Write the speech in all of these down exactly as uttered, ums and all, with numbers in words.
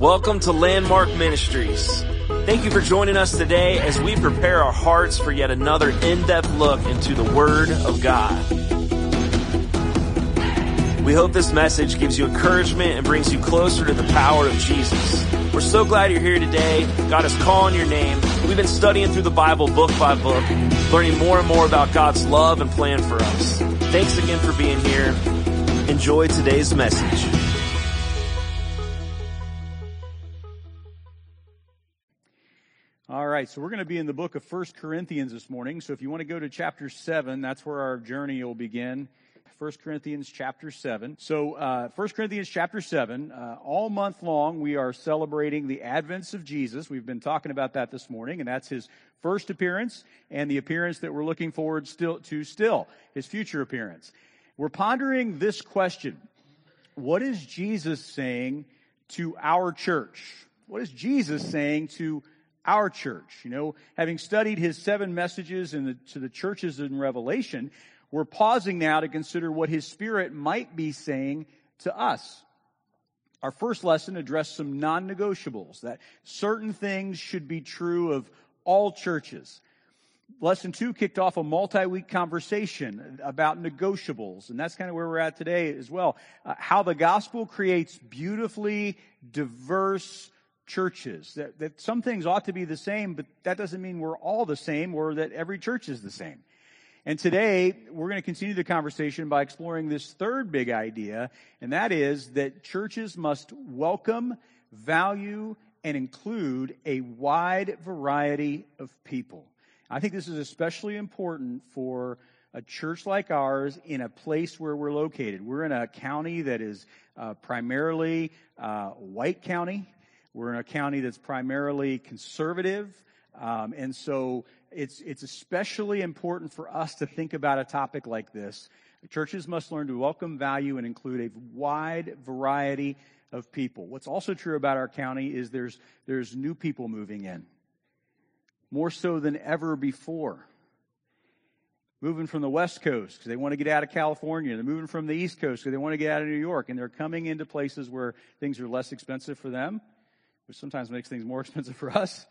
Welcome to Landmark Ministries. Thank you for joining us today as we prepare our hearts for yet another in-depth look into the Word of God. We hope this message gives you encouragement and brings you closer to the power of Jesus. We're so glad you're here today. God is calling your name. We've been studying through the Bible book by book, learning more and more about God's love and plan for us. Thanks again for being here. Enjoy today's message. All right, so we're going to be in the book of First Corinthians this morning. So if you want to go to chapter seven, that's where our journey will begin. First Corinthians chapter seven. So uh, First Corinthians chapter seven, uh, all month long we are celebrating the advents of Jesus. We've been talking about that this morning, and that's his first appearance and the appearance that we're looking forward still to still, his future appearance. We're pondering this question: what is Jesus saying to our church? What is Jesus saying to our church? You know, having studied his seven messages in the, to the churches in Revelation, we're pausing now to consider what his Spirit might be saying to us. Our first lesson addressed some non-negotiables, that certain things should be true of all churches. Lesson two kicked off a multi-week conversation about negotiables, and that's kind of where we're at today as well. Uh, how the gospel creates beautifully diverse churches. That, that some things ought to be the same, but that doesn't mean we're all the same or that every church is the same. And today, we're going to continue the conversation by exploring this third big idea, and that is that churches must welcome, value, and include a wide variety of people. I think this is especially important for a church like ours in a place where we're located. We're in a county that is uh, primarily uh, white county. We're in a county that's primarily conservative, um, and so it's it's especially important for us to think about a topic like this. Churches must learn to welcome, value, and include a wide variety of people. What's also true about our county is there's there's new people moving in, more so than ever before. Moving from the West Coast because they want to get out of California. They're moving from the East Coast because they want to get out of New York, and they're coming into places where things are less expensive for them, which sometimes makes things more expensive for us.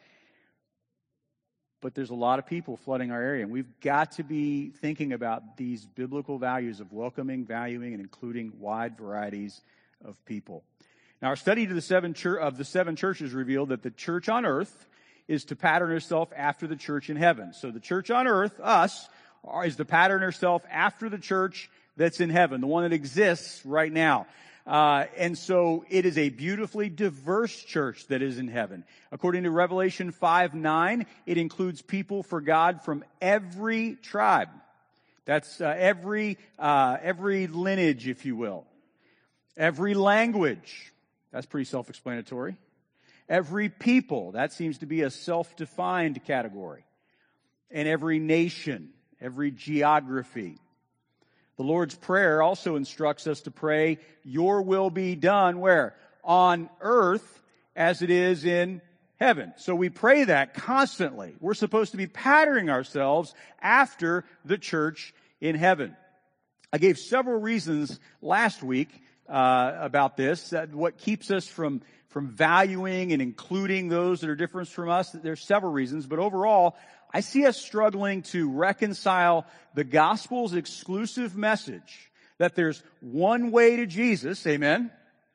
But there's a lot of people flooding our area, and we've got to be thinking about these biblical values of welcoming, valuing, and including wide varieties of people. Now, our study to the seven chur- of the seven churches revealed that the church on earth is to pattern herself after the church in heaven. So the church on earth, us, are, is to pattern herself after the church that's in heaven, the one that exists right now. Uh, and so it is a beautifully diverse church that is in heaven. According to Revelation five nine, it includes people for God from every tribe. That's uh, every uh, every lineage, if you will. Every language. That's pretty self-explanatory. Every people. That seems to be a self-defined category. And every nation. Every geography. The Lord's Prayer also instructs us to pray, your will be done, where? On earth as it is in heaven. So we pray that constantly. We're supposed to be patterning ourselves after the church in heaven. I gave several reasons last week uh, about this, uh, what keeps us from, from valuing and including those that are different from us. There's several reasons, but overall, I see us struggling to reconcile the gospel's exclusive message that there's one way to Jesus, amen?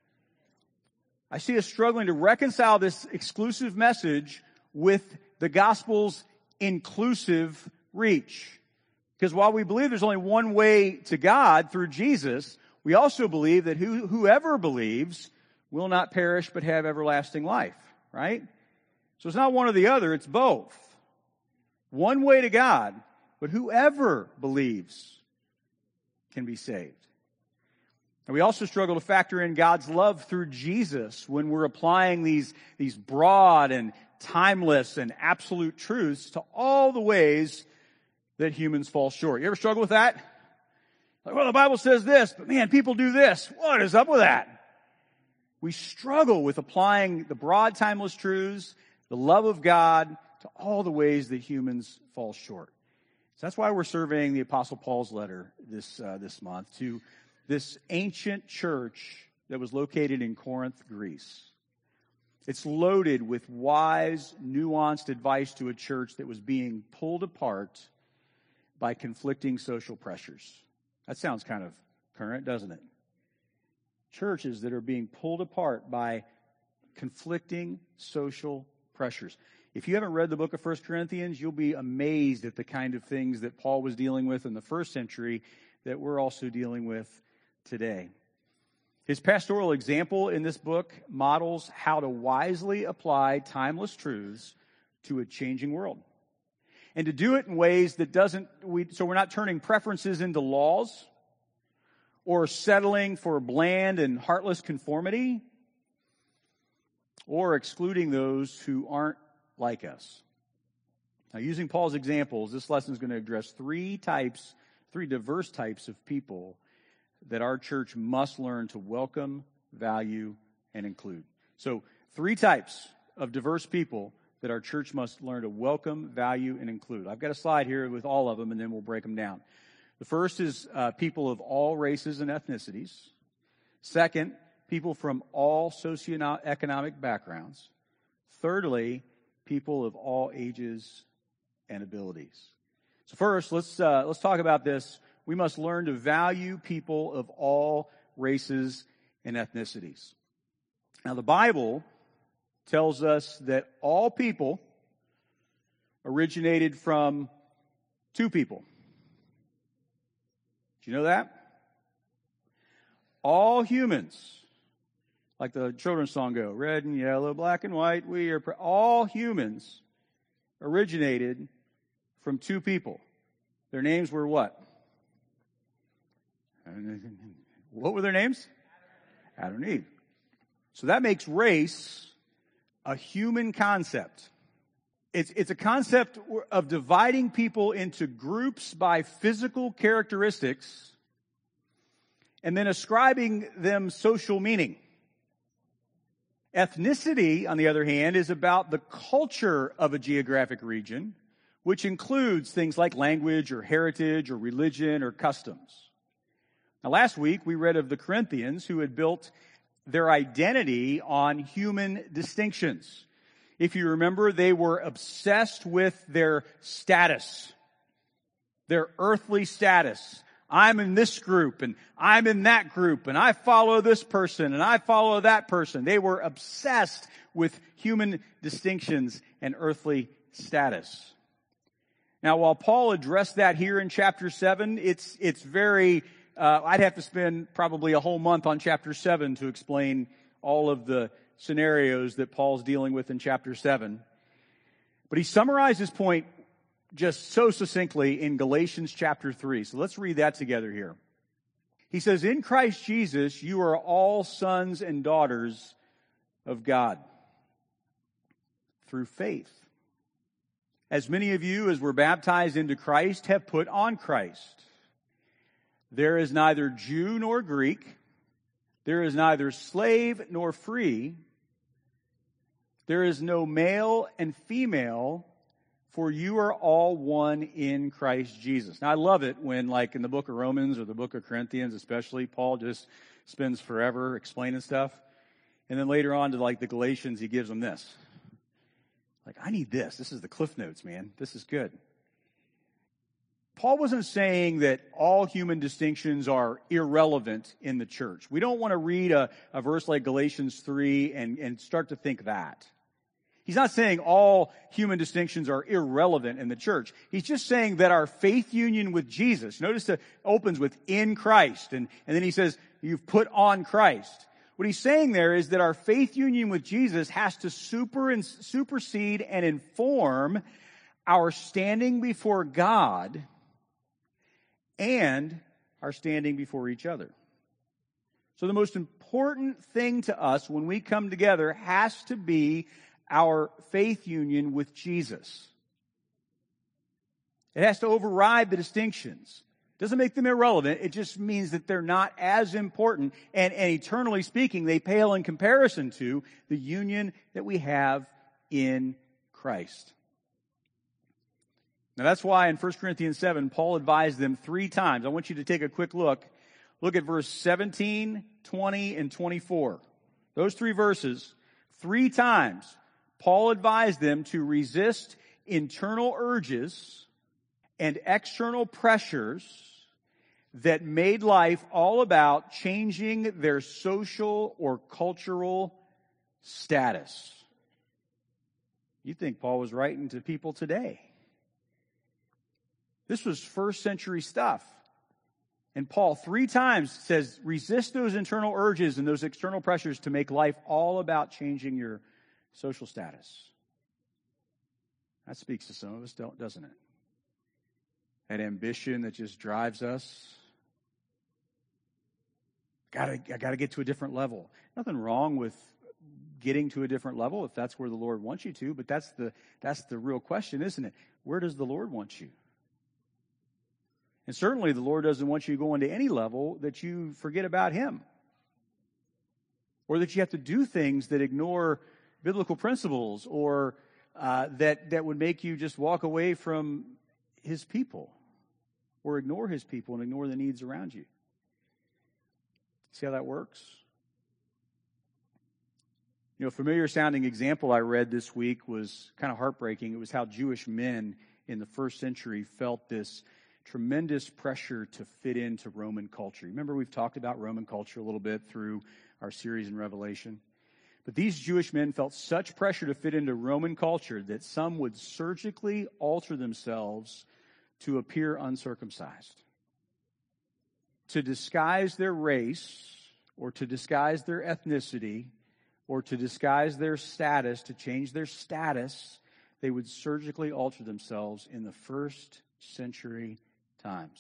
I see us struggling to reconcile this exclusive message with the gospel's inclusive reach. Because while we believe there's only one way to God through Jesus, we also believe that who, whoever believes will not perish but have everlasting life, right? So it's not one or the other, it's both. One way to God, but whoever believes can be saved. And we also struggle to factor in God's love through Jesus when we're applying these, these broad and timeless and absolute truths to all the ways that humans fall short. You ever struggle with that? Like, well, the Bible says this, but man, people do this. What is up with that? We struggle with applying the broad, timeless truths, the love of God, to all the ways that humans fall short. So that's why we're surveying the Apostle Paul's letter this uh, this month to this ancient church that was located in Corinth, Greece. It's loaded with wise, nuanced advice to a church that was being pulled apart by conflicting social pressures. That sounds kind of current, doesn't it? Churches that are being pulled apart by conflicting social pressures. If you haven't read the book of First Corinthians, you'll be amazed at the kind of things that Paul was dealing with in the first century that we're also dealing with today. His pastoral example in this book models how to wisely apply timeless truths to a changing world. And to do it in ways that doesn't, we, so we're not turning preferences into laws or settling for bland and heartless conformity or excluding those who aren't like us. Now, using Paul's examples, this lesson is going to address three types, three diverse types of people that our church must learn to welcome, value, and include. So, three types of diverse people that our church must learn to welcome, value, and include. I've got a slide here with all of them, and then we'll break them down. The first is uh, people of all races and ethnicities. Second, people from all socioeconomic backgrounds. Thirdly, people of all ages and abilities. So first, let's uh, let's talk about this. We must learn to value people of all races and ethnicities. Now, the Bible tells us that all people originated from two people. Do you know that? All humans, like the children's song go, red and yellow, black and white, we are, all humans originated from two people. Their names were what? What were their names? Adam and Eve. So that makes race a human concept. It's, it's a concept of dividing people into groups by physical characteristics and then ascribing them social meaning. Ethnicity, on the other hand, is about the culture of a geographic region, which includes things like language or heritage or religion or customs. Now, last week we read of the Corinthians who had built their identity on human distinctions. If you remember, they were obsessed with their status, their earthly status. I'm in this group, and I'm in that group, and I follow this person, and I follow that person. They were obsessed with human distinctions and earthly status. Now, while Paul addressed that here in chapter seven, it's it's very, uh, I'd have to spend probably a whole month on chapter seven to explain all of the scenarios that Paul's dealing with in chapter seven. But he summarized his point just so succinctly in Galatians chapter three. So let's read that together here. He says, in Christ Jesus, you are all sons and daughters of God through faith. As many of you as were baptized into Christ have put on Christ. There is neither Jew nor Greek. There is neither slave nor free. There is no male and female, for you are all one in Christ Jesus. Now, I love it when, like in the book of Romans or the book of Corinthians especially, Paul just spends forever explaining stuff. And then later on to like the Galatians, he gives them this. Like, I need this. This is the Cliff Notes, man. This is good. Paul wasn't saying that all human distinctions are irrelevant in the church. We don't want to read a, a verse like Galatians three and, and start to think that. He's not saying all human distinctions are irrelevant in the church. He's just saying that our faith union with Jesus, notice it opens with in Christ, and, and then he says, you've put on Christ. What he's saying there is that our faith union with Jesus has to super and supersede and inform our standing before God and our standing before each other. So the most important thing to us when we come together has to be our faith union with Jesus. It has to override the distinctions. It doesn't make them irrelevant. It just means that they're not as important. And, and eternally speaking, they pale in comparison to the union that we have in Christ. Now that's why in First Corinthians seven, Paul advised them three times. I want you to take a quick look. Look at verse seventeen, twenty, and twenty-four. Those three verses. Three times, Paul advised them to resist internal urges and external pressures that made life all about changing their social or cultural status. You think Paul was writing to people today. This was first century stuff. And Paul three times says, resist those internal urges and those external pressures to make life all about changing your social status. That speaks to some of us, don't, doesn't it? That ambition that just drives us. Gotta, I got to get to a different level. Nothing wrong with getting to a different level if that's where the Lord wants you to, but that's the that's the real question, isn't it? Where does the Lord want you? And certainly the Lord doesn't want you going to any level that you forget about Him, or that you have to do things that ignore biblical principles, or uh, that that would make you just walk away from His people, or ignore His people and ignore the needs around you. See how that works? You know, a familiar sounding example I read this week was kind of heartbreaking. It was how Jewish men in the first century felt this tremendous pressure to fit into Roman culture. Remember, we've talked about Roman culture a little bit through our series in Revelation. But these Jewish men felt such pressure to fit into Roman culture that some would surgically alter themselves to appear uncircumcised, to disguise their race, or to disguise their ethnicity, or to disguise their status, to change their status. They would surgically alter themselves in the first century times.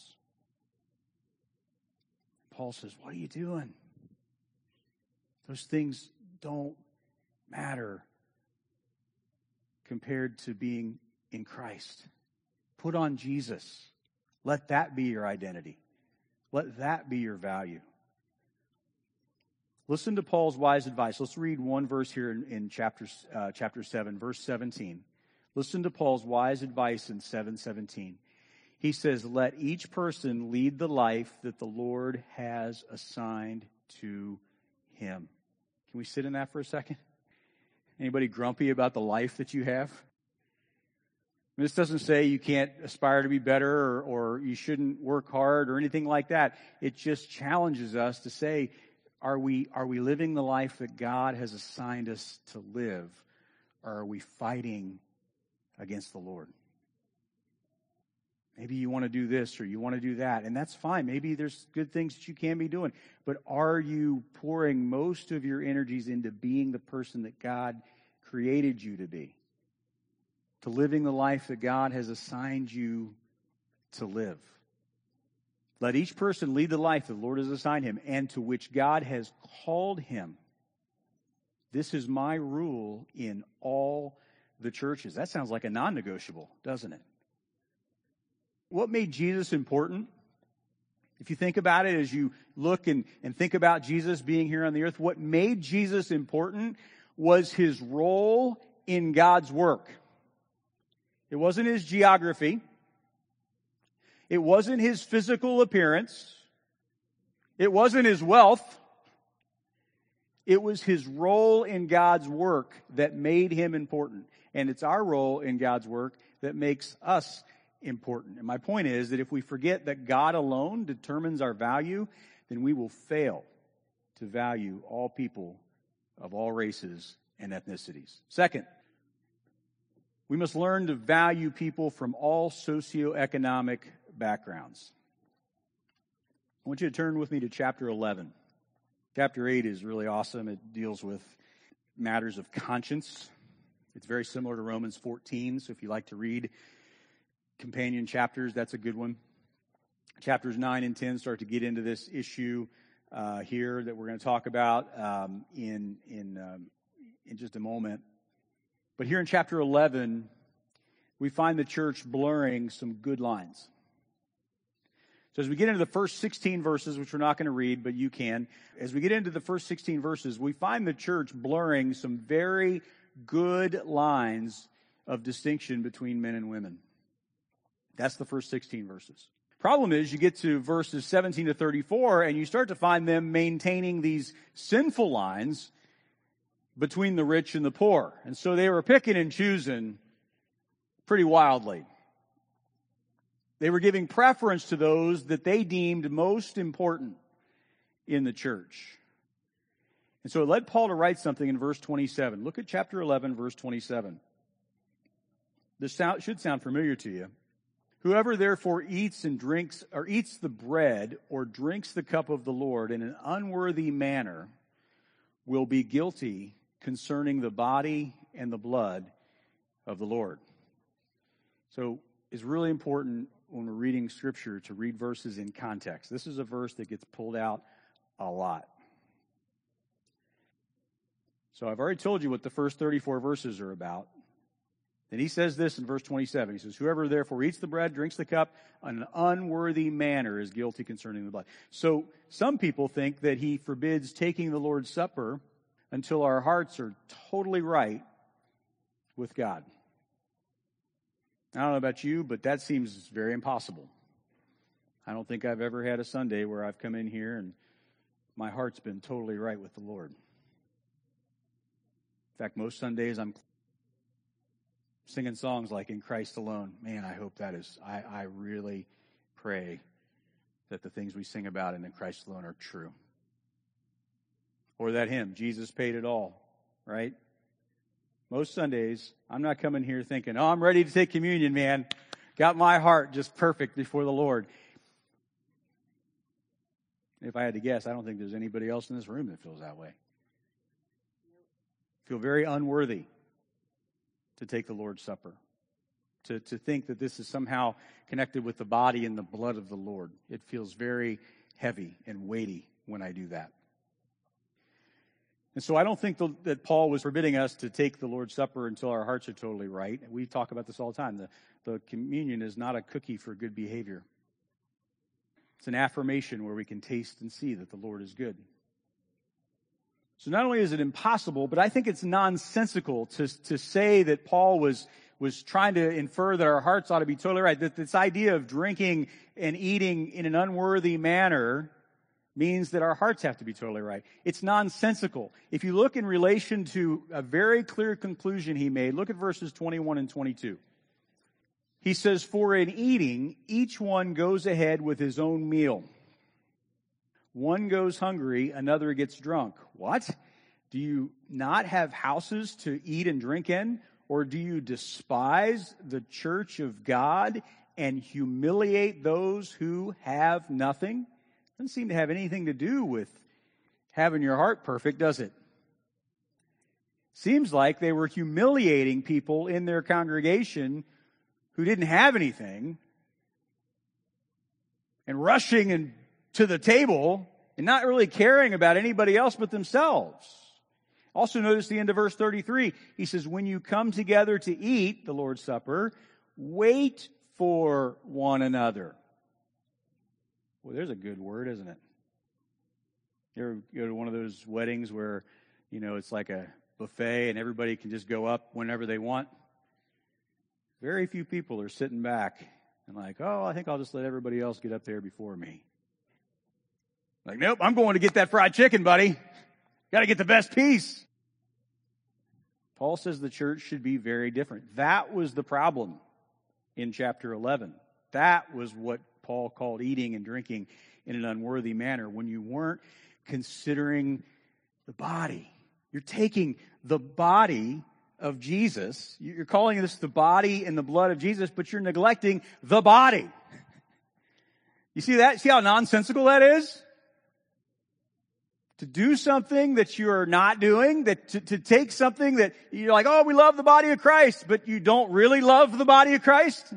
Paul says, what are you doing? Those things don't matter compared to being in Christ. Put on Jesus. Let that be your identity. Let that be your value. Listen to Paul's wise advice. Let's read one verse here in, in chapter, uh, chapter seven, verse seventeen. Listen to Paul's wise advice in seven seventeen. He says, let each person lead the life that the Lord has assigned to him. Can we sit in that for a second? Anybody grumpy about the life that you have? This doesn't say you can't aspire to be better, or, or you shouldn't work hard or anything like that. It just challenges us to say, are we, are we living the life that God has assigned us to live? Or are we fighting against the Lord? Maybe you want to do this or you want to do that, and that's fine. Maybe there's good things that you can be doing. But are you pouring most of your energies into being the person that God created you to be? To living the life that God has assigned you to live? Let each person lead the life that the Lord has assigned him and to which God has called him. This is my rule in all the churches. That sounds like a non-negotiable, doesn't it? What made Jesus important? If you think about it, as you look and, and think about Jesus being here on the earth, what made Jesus important was his role in God's work. It wasn't his geography. It wasn't his physical appearance. It wasn't his wealth. It was his role in God's work that made him important. And it's our role in God's work that makes us important. And my point is that if we forget that God alone determines our value, then we will fail to value all people of all races and ethnicities. Second, we must learn to value people from all socioeconomic backgrounds. I want you to turn with me to chapter eleven. Chapter eight is really awesome. It deals with matters of conscience. It's very similar to Romans fourteen, so if you like to read companion chapters, that's a good one. Chapters nine and ten start to get into this issue uh, here that we're going to talk about um, in in um, in just a moment. But here in chapter eleven, we find the church blurring some good lines. So as we get into the first sixteen verses, which we're not going to read, but you can, as we get into the first sixteen verses, we find the church blurring some very good lines of distinction between men and women. That's the first sixteen verses. Problem is, you get to verses seventeen to thirty-four, and you start to find them maintaining these sinful lines between the rich and the poor. And so they were picking and choosing pretty wildly. They were giving preference to those that they deemed most important in the church. And so it led Paul to write something in verse twenty-seven. Look at chapter eleven, verse twenty-seven. This sound, should sound familiar to you. Whoever therefore eats and drinks, or eats the bread or drinks the cup of the Lord in an unworthy manner will be guilty concerning the body and the blood of the Lord. So it's really important when we're reading Scripture to read verses in context. This is a verse that gets pulled out a lot. So I've already told you what the first thirty-four verses are about. And he says this in verse twenty-seven. He says, whoever therefore eats the bread, drinks the cup, in an unworthy manner is guilty concerning the blood. So some people think that he forbids taking the Lord's Supper until our hearts are totally right with God. I don't know about you, but that seems very impossible. I don't think I've ever had a Sunday where I've come in here and my heart's been totally right with the Lord. In fact, most Sundays I'm singing songs like In Christ Alone. Man, I hope that is, I, I really pray that the things we sing about in Christ Alone are true. Or that hymn, Jesus Paid It All, right? Most Sundays, I'm not coming here thinking, oh, I'm ready to take communion, man. Got my heart just perfect before the Lord. If I had to guess, I don't think there's anybody else in this room that feels that way. Feel very unworthy to take the Lord's Supper. To, to think that this is somehow connected with the body and the blood of the Lord. It feels very heavy and weighty when I do that. And so I don't think the, that Paul was forbidding us to take the Lord's Supper until our hearts are totally right. We talk about this all the time. The, the communion is not a cookie for good behavior. It's an affirmation where we can taste and see that the Lord is good. So not only is it impossible, but I think it's nonsensical to, to say that Paul was, was trying to infer that our hearts ought to be totally right. That this idea of drinking and eating in an unworthy manner means that our hearts have to be totally right. It's nonsensical. If you look in relation to a very clear conclusion he made, look at verses twenty-one and twenty-two. He says, for in eating, each one goes ahead with his own meal. One goes hungry, another gets drunk. What? Do you not have houses to eat and drink in? Or do you despise the church of God and humiliate those who have nothing? Doesn't seem to have anything to do with having your heart perfect, does it? Seems like they were humiliating people in their congregation who didn't have anything and rushing and to the table and not really caring about anybody else but themselves. Also notice the end of verse thirty-three. He says, when you come together to eat the Lord's Supper, wait for one another. Well, there's a good word, isn't it? You ever go to one of those weddings where, you know, it's like a buffet and everybody can just go up whenever they want? Very few people are sitting back and like, oh, I think I'll just let everybody else get up there before me. Like, nope, I'm going to get that fried chicken, buddy. Got to get the best piece. Paul says the church should be very different. That was the problem in chapter eleven. That was what Paul called eating and drinking in an unworthy manner, when you weren't considering the body. You're taking the body of Jesus. You're calling this the body and the blood of Jesus, but you're neglecting the body. You see that? See how nonsensical that is? To do something that you're not doing, that to, to take something that you're like, oh, we love the body of Christ, but you don't really love the body of Christ.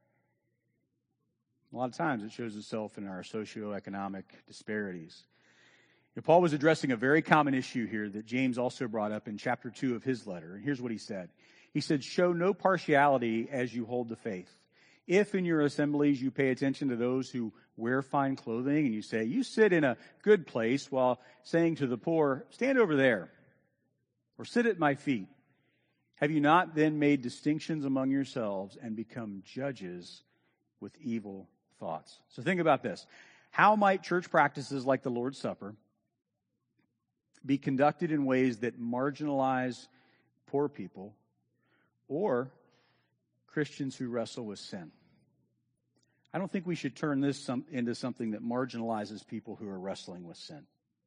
A lot of times it shows itself in our socioeconomic disparities. And Paul was addressing a very common issue here that James also brought up in chapter two of his letter. And here's what he said. He said, show no partiality as you hold the faith. If in your assemblies you pay attention to those who wear fine clothing and you say, you sit in a good place, while saying to the poor, stand over there or sit at my feet, have you not then made distinctions among yourselves and become judges with evil thoughts? So think about this. How might church practices like the Lord's Supper be conducted in ways that marginalize poor people or Christians who wrestle with sin. I don't think we should turn this some, into something that marginalizes people who are wrestling with sin.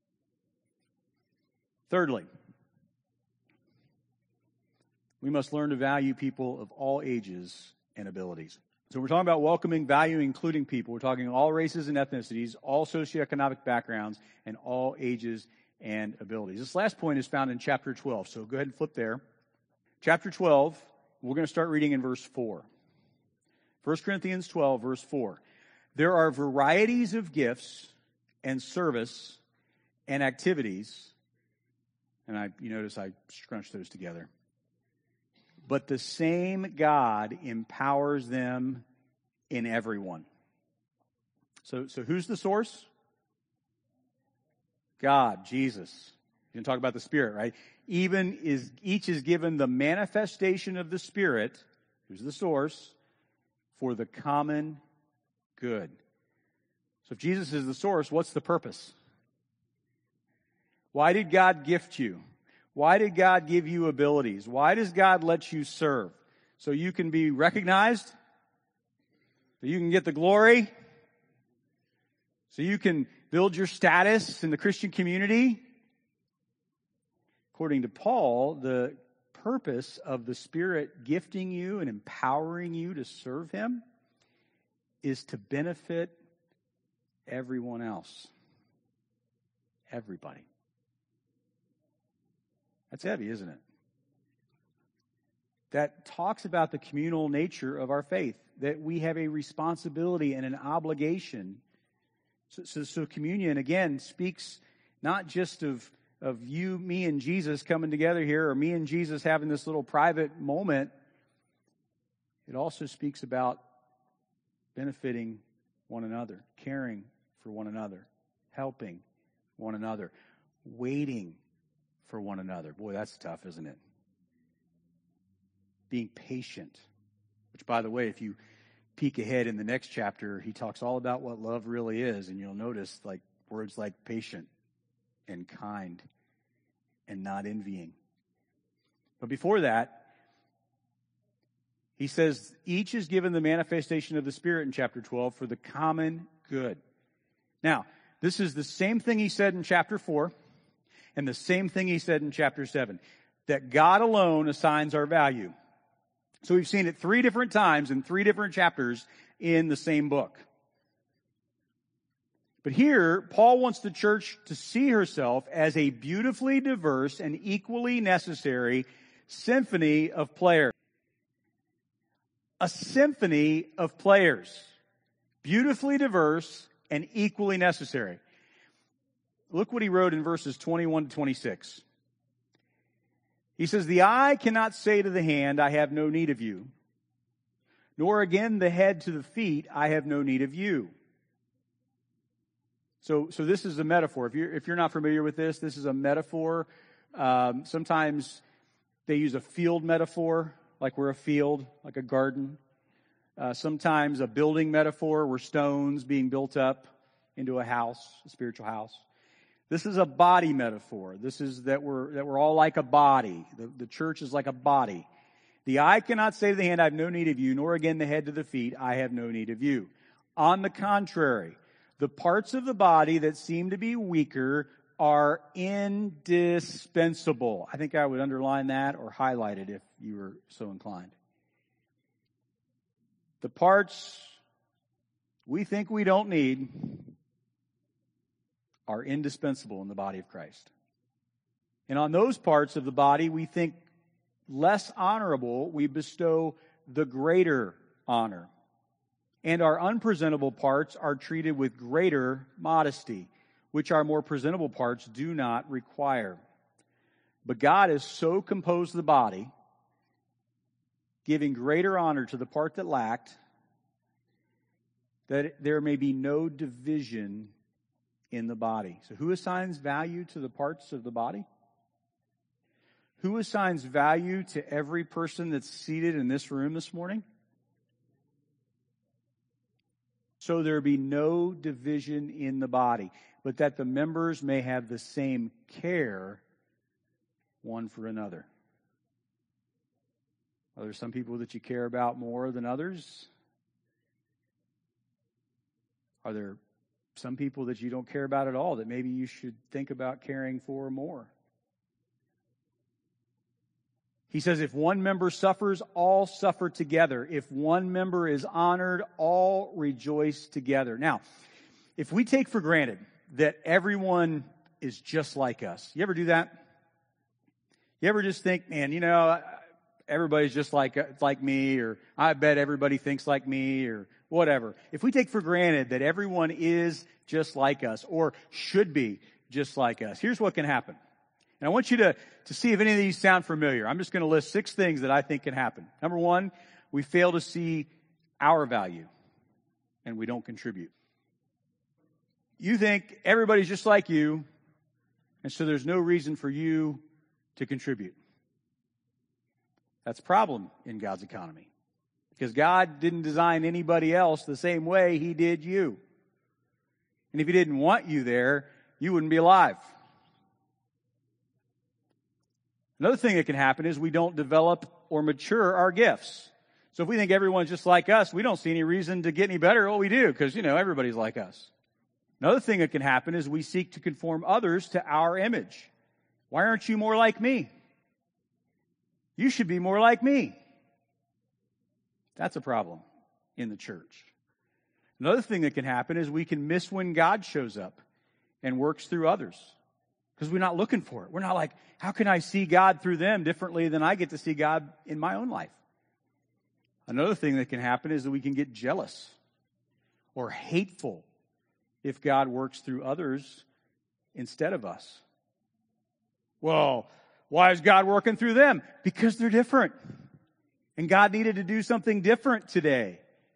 Thirdly, we must learn to value people of all ages and abilities. So we're talking about welcoming, valuing, including people. We're talking all races and ethnicities, all socioeconomic backgrounds, and all ages and abilities. This last point is found in chapter twelve. So go ahead and flip there. Chapter twelve, we're going to start reading in verse four. First Corinthians twelve, verse four. There are varieties of gifts and service and activities. And I, you notice I scrunched those together. But the same God empowers them in everyone. So, so who's the source? God, Jesus. You can talk about the Spirit, right? Even is each is given the manifestation of the Spirit, who's the source, for the common good. So if Jesus is the source, what's the purpose? Why did God gift you? Why did God give you abilities? Why does God let you serve? So you can be recognized? So you can get the glory? So you can build your status in the Christian community? According to Paul, the purpose of the Spirit gifting you and empowering you to serve Him is to benefit everyone else. Everybody. That's heavy, isn't it? That talks about the communal nature of our faith, that we have a responsibility and an obligation. So, so, so communion, again, speaks not just of, of you, me, and Jesus coming together here, or me and Jesus having this little private moment. It also speaks about benefiting one another, caring for one another, helping one another, waiting for one another. Boy, that's tough, isn't it? Being patient. Which, by the way, if you peek ahead in the next chapter, he talks all about what love really is, and you'll notice like words like patient and kind and not envying. But before that, he says each is given the manifestation of the Spirit in chapter twelve for the common good. Now, this is the same thing he said in chapter four. And the same thing he said in chapter seven, that God alone assigns our value. So we've seen it three different times in three different chapters in the same book. But here, Paul wants the church to see herself as a beautifully diverse and equally necessary symphony of players. A symphony of players. Beautifully diverse and equally necessary. Look what he wrote in verses twenty-one to twenty-six. He says, the eye cannot say to the hand, I have no need of you. Nor again the head to the feet, I have no need of you. So, so this is a metaphor. If you're, if you're not familiar with this, this is a metaphor. Um, sometimes they use a field metaphor, like we're a field, like a garden. Uh, sometimes a building metaphor, where stones being built up into a house, a spiritual house. This is a body metaphor. This is that we're that we're all like a body. The, the church is like a body. The eye cannot say to the hand, I have no need of you, nor again the head to the feet, I have no need of you. On the contrary, the parts of the body that seem to be weaker are indispensable. I think I would underline that or highlight it if you were so inclined. The parts we think we don't need are indispensable in the body of Christ. And on those parts of the body we think less honorable, we bestow the greater honor. And our unpresentable parts are treated with greater modesty, which our more presentable parts do not require. But God has so composed the body, giving greater honor to the part that lacked, that there may be no division in the body. So who assigns value to the parts of the body? Who assigns value to every person that's seated in this room this morning? so there be no division in the body, but that the members may have the same care one for another. Are there some people that you care about more than others? Are there some people that you don't care about at all that maybe you should think about caring for more? He says, if one member suffers, all suffer together. If one member is honored, all rejoice together. Now, if we take for granted that everyone is just like us, you ever do that? You ever just think, man, you know, everybody's just like like me, or I bet everybody thinks like me, or whatever. If we take for granted that everyone is just like us, or should be just like us, here's what can happen. And I want you to, to see if any of these sound familiar. I'm just going to list six things that I think can happen. Number one, we fail to see our value, and we don't contribute. You think everybody's just like you, and so there's no reason for you to contribute. That's a problem in God's economy, because God didn't design anybody else the same way He did you. And if He didn't want you there, you wouldn't be alive. Another thing that can happen is we don't develop or mature our gifts. So if we think everyone's just like us, we don't see any reason to get any better at what we do, because, you know, everybody's like us. Another thing that can happen is we seek to conform others to our image. Why aren't you more like me? You should be more like me. That's a problem in the church. Another thing that can happen is we can miss when God shows up and works through others, because we're not looking for it. We're not like, how can I see God through them differently than I get to see God in my own life? Another thing that can happen is that we can get jealous or hateful if God works through others instead of us. Well, why is God working through them? Because they're different. And God needed to do something different today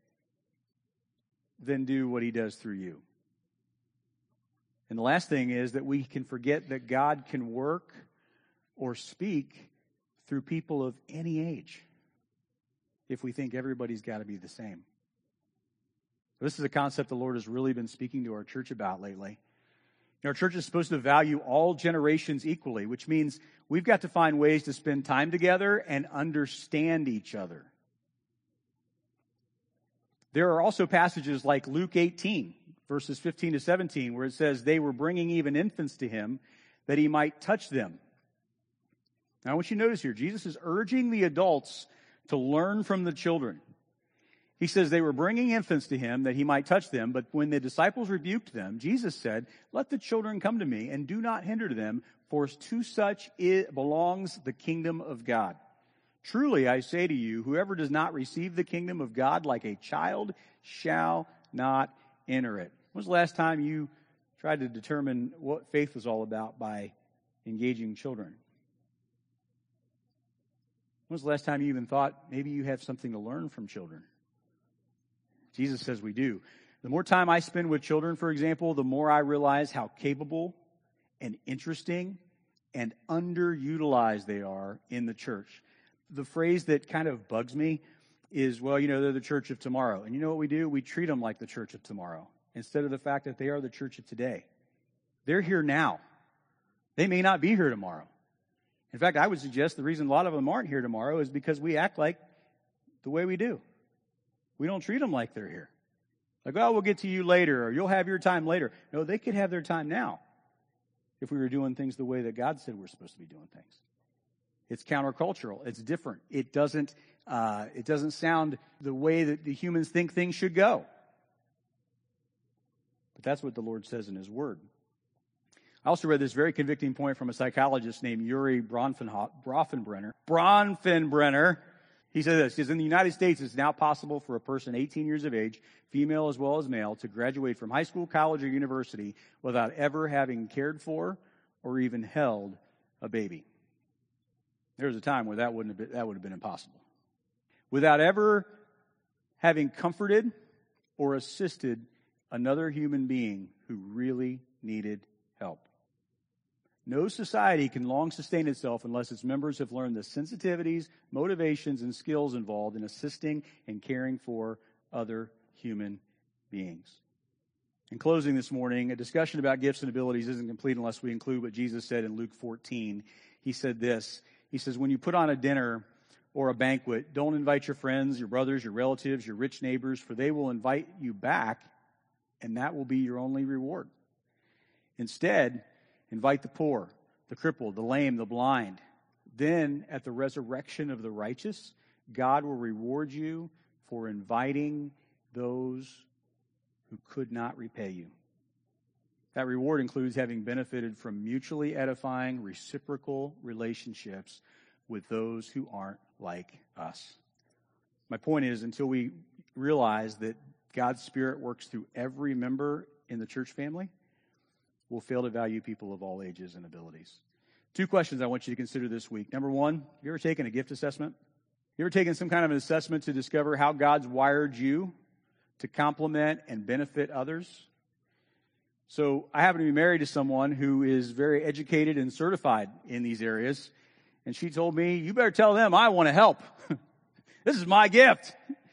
than do what He does through you. And the last thing is that we can forget that God can work or speak through people of any age if we think everybody's got to be the same. This is a concept the Lord has really been speaking to our church about lately. Our church is supposed to value all generations equally, which means we've got to find ways to spend time together and understand each other. There are also passages like Luke eighteen, verses fifteen to seventeen, where it says, they were bringing even infants to Him that He might touch them. Now, I want you to notice here, Jesus is urging the adults to learn from the children. He says they were bringing infants to Him that He might touch them, but when the disciples rebuked them, Jesus said, let the children come to me, and do not hinder them, for to such it belongs the kingdom of God. Truly, I say to you, whoever does not receive the kingdom of God like a child shall not enter it. When was the last time you tried to determine what faith was all about by engaging children? When was the last time you even thought maybe you have something to learn from children? Jesus says we do. The more time I spend with children, for example, the more I realize how capable and interesting and underutilized they are in the church. The phrase that kind of bugs me is, well, you know, they're the church of tomorrow. And you know what we do? We treat them like the church of tomorrow instead of the fact that they are the church of today. They're here now. They may not be here tomorrow. In fact, I would suggest the reason a lot of them aren't here tomorrow is because we act like the way we do. We don't treat them like they're here. Like, oh, we'll get to you later, or you'll have your time later. No, they could have their time now if we were doing things the way that God said we're supposed to be doing things. It's countercultural. It's different. It doesn't, uh, it doesn't sound the way that the humans think things should go. But that's what the Lord says in His Word. I also read this very convicting point from a psychologist named Yuri Bronfenbrenner. Bronfenbrenner. He said this, he says, in the United States, it's now possible for a person eighteen years of age, female as well as male, to graduate from high school, college, or university without ever having cared for or even held a baby. There was a time where that wouldn't have been, that would have been impossible. Without ever having comforted or assisted another human being who really needed help. No society can long sustain itself unless its members have learned the sensitivities, motivations, and skills involved in assisting and caring for other human beings. In closing this morning, a discussion about gifts and abilities isn't complete unless we include what Jesus said in Luke fourteen. He said this. He says, when you put on a dinner or a banquet, don't invite your friends, your brothers, your relatives, your rich neighbors, for they will invite you back, and that will be your only reward. Instead, invite the poor, the crippled, the lame, the blind. Then, at the resurrection of the righteous, God will reward you for inviting those who could not repay you. That reward includes having benefited from mutually edifying, reciprocal relationships with those who aren't like us. My point is, until we realize that God's Spirit works through every member in the church family, we'll fail to value people of all ages and abilities. Two questions I want you to consider this week. Number one, have you ever taken a gift assessment? You ever taken some kind of an assessment to discover how God's wired you to complement and benefit others? So I happen to be married to someone who is very educated and certified in these areas. And she told me, you better tell them I want to help. This is my gift.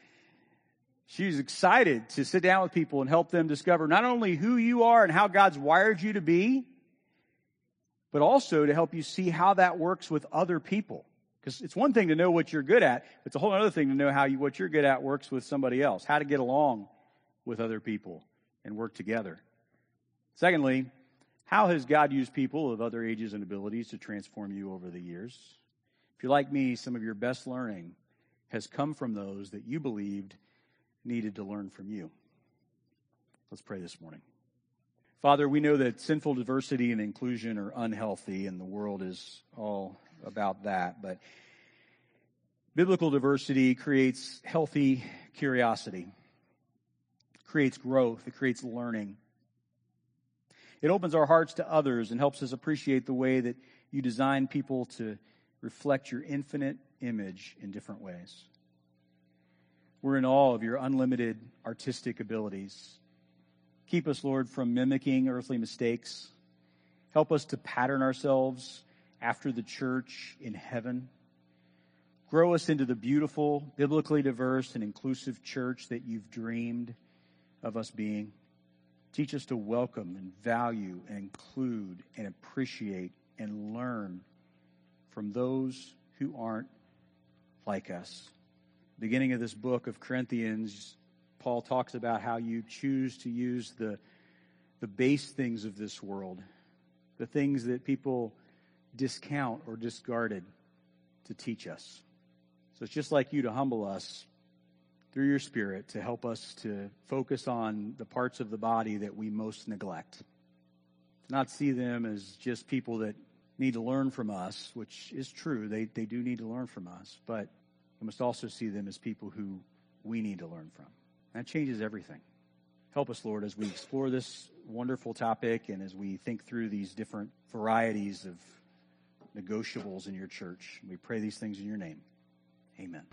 She's excited to sit down with people and help them discover not only who you are and how God's wired you to be, but also to help you see how that works with other people. Because it's one thing to know what you're good at, but it's a whole other thing to know how you, what you're good at works with somebody else, how to get along with other people and work together. Secondly, how has God used people of other ages and abilities to transform you over the years? If you're like me, some of your best learning has come from those that you believed needed to learn from you. Let's pray this morning. Father, we know that sinful diversity and inclusion are unhealthy, and the world is all about that. But biblical diversity creates healthy curiosity, creates growth, it creates learning. It opens our hearts to others and helps us appreciate the way that you design people to reflect your infinite image in different ways. We're in awe of your unlimited artistic abilities. Keep us, Lord, from mimicking earthly mistakes. Help us to pattern ourselves after the church in heaven. Grow us into the beautiful, biblically diverse, and inclusive church that you've dreamed of us being. Teach us to welcome and value and include and appreciate and learn from those who aren't like us. Beginning of this book of Corinthians, Paul talks about how you choose to use the, the base things of this world, the things that people discount or discarded, to teach us. So it's just like you to humble us through your Spirit to help us to focus on the parts of the body that we most neglect. To not see them as just people that need to learn from us, which is true. They, they do need to learn from us. But we must also see them as people who we need to learn from. That changes everything. Help us, Lord, as we explore this wonderful topic and as we think through these different varieties of negotiables in your church. We pray these things in your name. Amen.